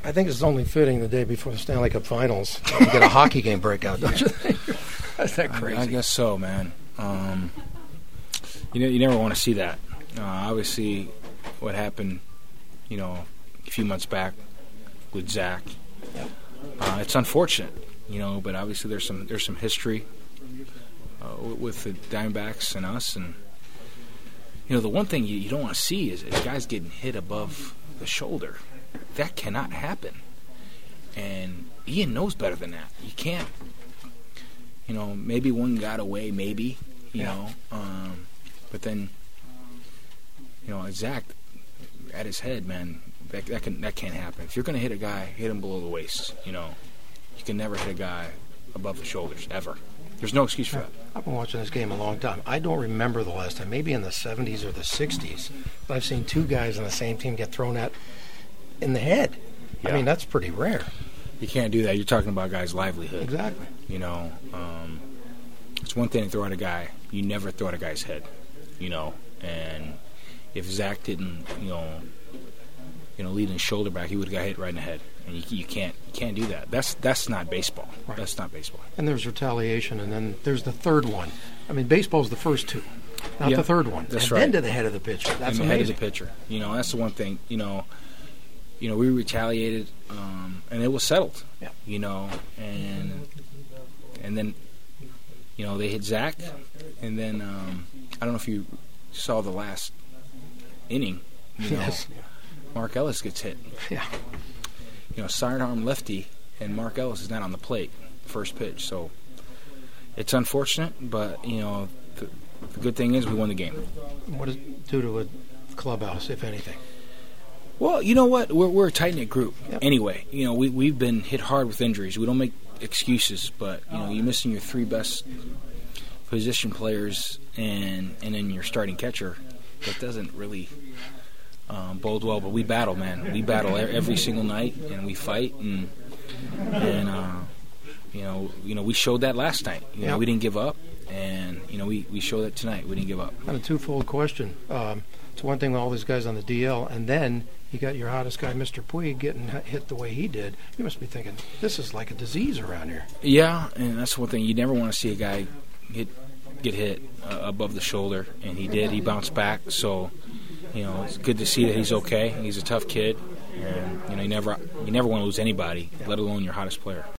I think it's only fitting the day before the Stanley Cup Finals to get a hockey game breakout, don't you think? That's that crazy. I guess so, man. You never want to see that. Obviously, what happened, a few months back with Zach, it's unfortunate, but obviously there's some history with the Diamondbacks and us, and the one thing you don't want to see is guys getting hit above the shoulder. That cannot happen, and Ian knows better than that. You can't, maybe one got away, maybe, but then, Zach at his head, man, that can't happen. If you're going to hit a guy, hit him below the waist. You can never hit a guy above the shoulders ever. There's no excuse for that. I've been watching this game a long time. I don't remember the last time, maybe in the 70s or the 60s, but I've seen two guys on the same team get thrown at in the head. Yeah. I mean, that's pretty rare. You can't do that. You're talking about a guy's livelihood. Exactly. It's one thing to throw at a guy. You never throw at a guy's head, and if Zach didn't, lead his shoulder back, he would have got hit right in the head. And you can't do that. That's not baseball. Right. That's not baseball. And there's retaliation, and then there's the third one. I mean, baseball's the first two, not the third one. That's and right. Then to the head of the pitcher. That's and amazing. The head of the pitcher. That's the one thing. We retaliated, and it was settled. Yeah. And then, they hit Zach, and then I don't know if you saw the last inning. Yes. Mark Ellis gets hit. Yeah. Sidearm lefty, and Mark Ellis is not on the plate, first pitch. So it's unfortunate, but, the good thing is we won the game. What does it do to a clubhouse, if anything? Well, you know what? We're a tight-knit group. Yep. Anyway, we've been hit hard with injuries. We don't make excuses, but, you're missing your three best position players and then your starting catcher. That doesn't really bode well, but we battle, man. We battle every single night, and we fight, and we showed that last night. We didn't give up, and we showed that tonight. We didn't give up. And a twofold question. It's one thing with all these guys on the DL, and then you got your hottest guy, Mr. Puig, getting hit the way he did. You must be thinking, this is like a disease around here. Yeah, and that's one thing. You never want to see a guy get hit above the shoulder, and he did. He bounced back, so it's good to see that he's okay. He's a tough kid, and you never want to lose anybody, let alone your hottest player.